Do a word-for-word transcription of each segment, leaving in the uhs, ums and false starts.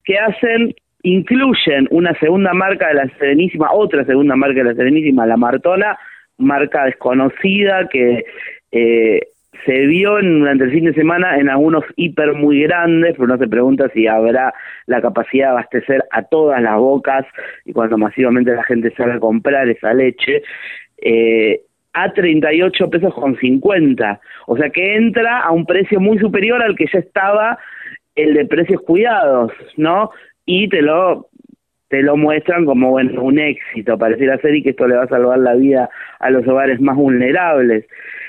¿qué hacen? Incluyen una segunda marca de la Serenísima, otra segunda marca de la Serenísima, la Martona, marca desconocida que eh, se vio en, durante el fin de semana en algunos hiper muy grandes, pero uno se pregunta si habrá la capacidad de abastecer a todas las bocas y cuando masivamente la gente salga a comprar esa leche, eh, a treinta y ocho pesos con cincuenta, o sea que entra a un precio muy superior al que ya estaba el de Precios Cuidados, ¿no? Y te lo te lo muestran como, bueno, un éxito, pareciera ser, y que esto le va a salvar la vida a los hogares más vulnerables.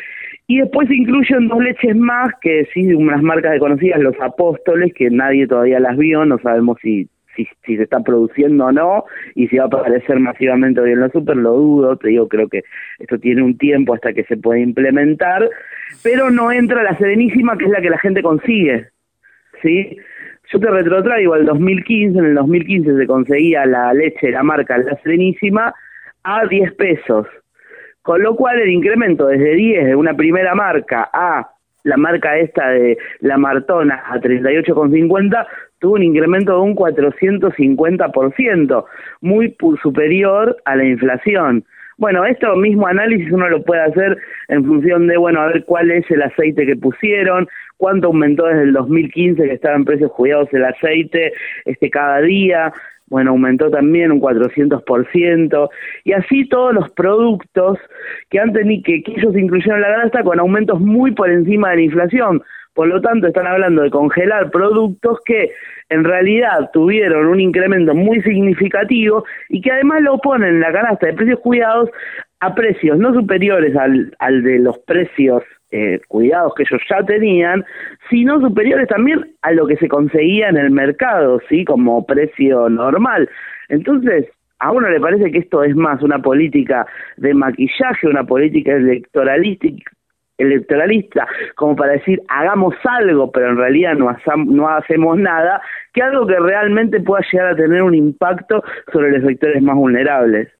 Y después incluyen dos leches más, que sí, unas marcas desconocidas, los Apóstoles, que nadie todavía las vio, no sabemos si, si, si se está produciendo o no, y si va a aparecer masivamente hoy en los super, lo dudo, te digo, creo que esto tiene un tiempo hasta que se puede implementar, pero no entra la Serenísima, que es la que la gente consigue, ¿sí? Yo te retrotraigo al dos mil quince, en el dos mil quince se conseguía la leche de la marca La Serenísima a diez pesos. Con lo cual el incremento desde diez de una primera marca a la marca esta de la Martona a treinta y ocho con cincuenta tuvo un incremento de un cuatrocientos cincuenta por ciento, muy superior a la inflación. Bueno, esto mismo análisis uno lo puede hacer en función de, bueno, a ver cuál es el aceite que pusieron, cuánto aumentó desde el dos mil quince que estaba en Precios Cuidados el aceite este cada día. Bueno, aumentó también un cuatrocientos por ciento, y así todos los productos que han tenido, que, que ellos incluyeron en la canasta con aumentos muy por encima de la inflación. Por lo tanto, están hablando de congelar productos que en realidad tuvieron un incremento muy significativo y que además lo ponen en la canasta de Precios Cuidados a precios no superiores al, al de los precios eh, cuidados que ellos ya tenían, sino superiores también a lo que se conseguía en el mercado, ¿sí? Como precio normal. Entonces, a uno le parece que esto es más una política de maquillaje, una política electoralista, electoralista, como para decir hagamos algo, pero en realidad no, hasam, no hacemos nada, que algo que realmente pueda llegar a tener un impacto sobre los sectores más vulnerables.